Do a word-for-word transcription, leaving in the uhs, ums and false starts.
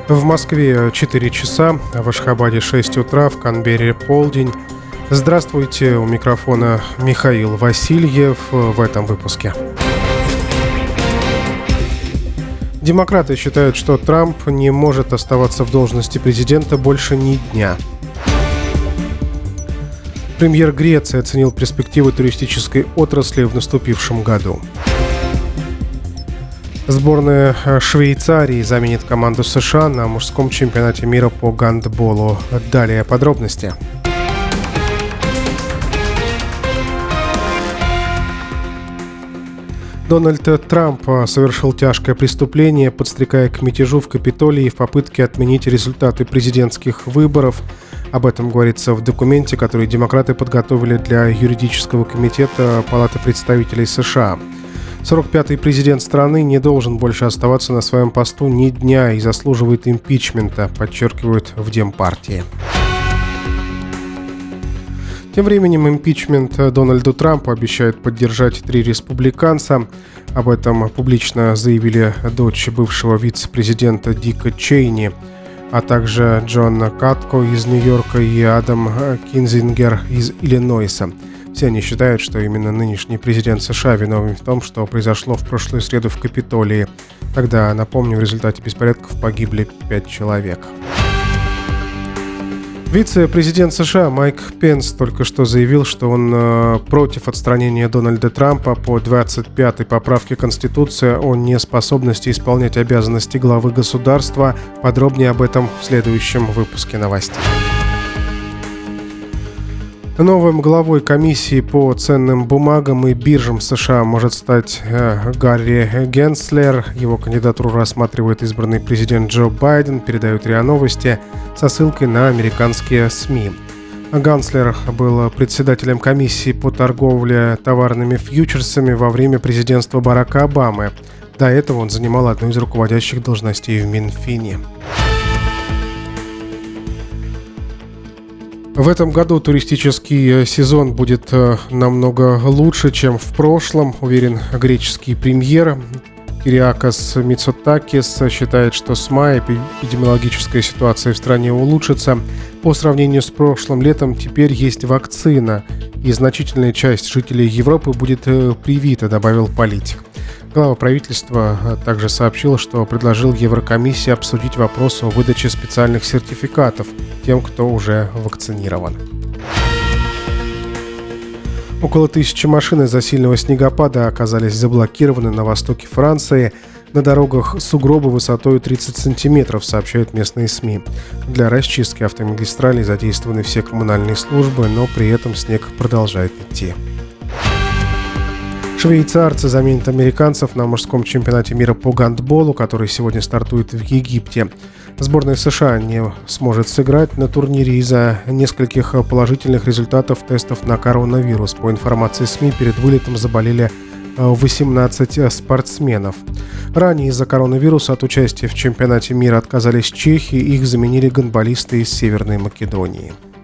В Москве четыре часа, в Ашхабаде шесть утра, в Канберре полдень. Здравствуйте, у микрофона Михаил Васильев в этом выпуске. Демократы считают, что Трамп не может оставаться в должности президента больше ни дня. Премьер Греции оценил перспективы туристической отрасли в наступившем году. Сборная Швейцарии заменит команду США на мужском чемпионате мира по гандболу. Далее подробности. Дональд Трамп совершил тяжкое преступление, подстрекая к мятежу в Капитолии в попытке отменить результаты президентских выборов. Об этом говорится в документе, который демократы подготовили для юридического комитета Палаты представителей США. сорок пятый президент страны не должен больше оставаться на своем посту ни дня и заслуживает импичмента, подчеркивают в Демпартии. Тем временем импичмент Дональду Трампу обещают поддержать три республиканца. Об этом публично заявили дочь бывшего вице-президента Дика Чейни, а также Джон Катко из Нью-Йорка и Адам Кинзингер из Иллинойса. Все они считают, что именно нынешний президент США виновен в том, что произошло в прошлую среду в Капитолии. Тогда, напомню, в результате беспорядков погибли пять человек. Вице-президент США Майк Пенс только что заявил, что он э, против отстранения Дональда Трампа по двадцать пятой поправке Конституции о неспособности исполнять обязанности главы государства. Подробнее об этом в следующем выпуске новостей. Новым главой комиссии по ценным бумагам и биржам США может стать э, Гарри Генслер. Его кандидатуру рассматривает избранный президент Джо Байден, передают РИА Новости со ссылкой на американские СМИ. Генслер был председателем комиссии по торговле товарными фьючерсами во время президентства Барака Обамы. До этого он занимал одну из руководящих должностей в Минфине. В этом году туристический сезон будет намного лучше, чем в прошлом, уверен греческий премьер. Кириакос Мицотакис считает, что с мая эпидемиологическая ситуация в стране улучшится. По сравнению с прошлым летом теперь есть вакцина, и значительная часть жителей Европы будет привита, добавил политик. Глава правительства также сообщил, что предложил Еврокомиссии обсудить вопрос о выдаче специальных сертификатов тем, кто уже вакцинирован. Около тысячи машин из-за сильного снегопада оказались заблокированы на востоке Франции. На дорогах сугробы высотой тридцать сантиметров, сообщают местные СМИ. Для расчистки автомагистралей задействованы все коммунальные службы, но при этом снег продолжает идти. Швейцарцы заменят американцев на мужском чемпионате мира по гандболу, который сегодня стартует в Египте. Сборная США не сможет сыграть на турнире из-за нескольких положительных результатов тестов на коронавирус. По информации СМИ, перед вылетом заболели восемнадцать спортсменов. Ранее из-за коронавируса от участия в чемпионате мира отказались чехи, их заменили гандболисты из Северной Македонии.